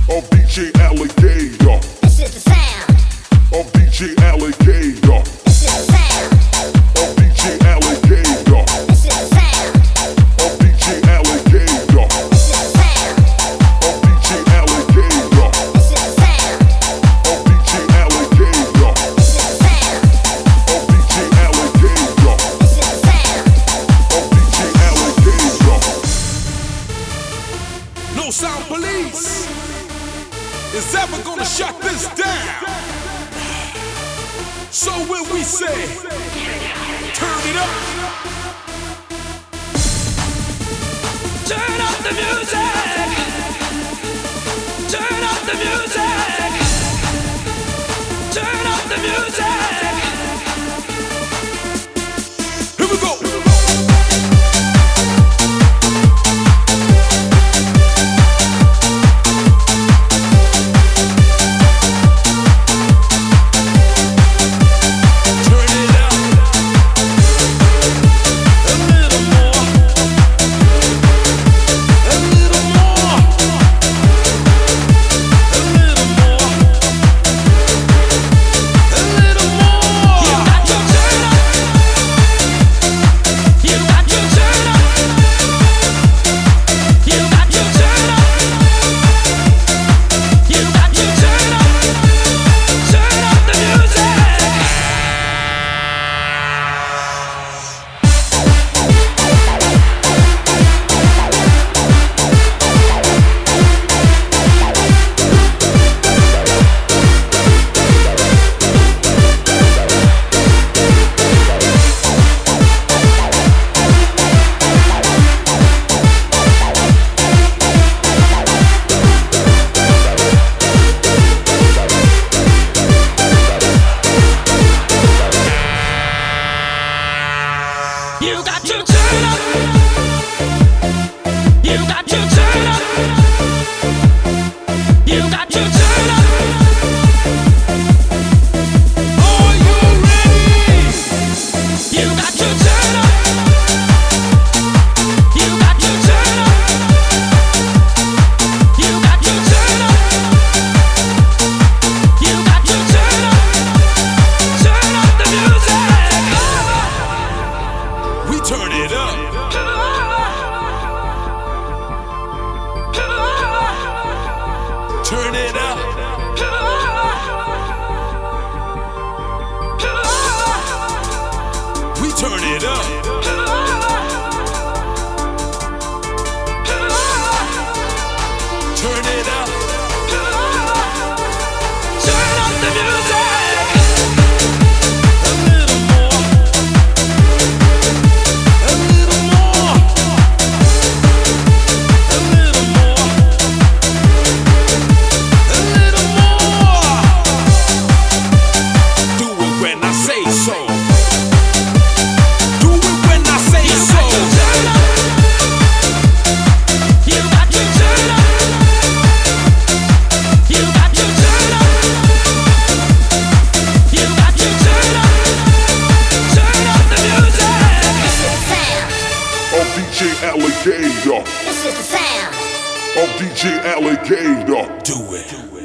of DJ Alligator. This is the sound of DJ Alligator. This is the sound of DJ Alligator. This is the sound of DJ Alligator. This is the sound of DJ Alligator. This is the sound of DJ Alligator. This is the sound of DJ Alligator. This is the sound of DJ Alligator. No Sound Police is ever gonna shut this down. So when we say, turn it up. Turn up the music. Turn up the music. Turn up the music. Here we go. You got to turn up. You got to turn up. You got to turn up. Are you ready? You got to turn up. You got to turn up. You got to turn up. You got to turn up. Turn up the music. We turn it up. Turn it up. We turn it up. Turn it up. Turn up the music. A little more. A little more. A little more. A little more. Do it when I say so. Do it when I say so. You got to turn up. You got to turn up. You got to turn up. Turn up the music. This is the sound of DJ Alligator. This is the sound of DJ Alligator. Do it.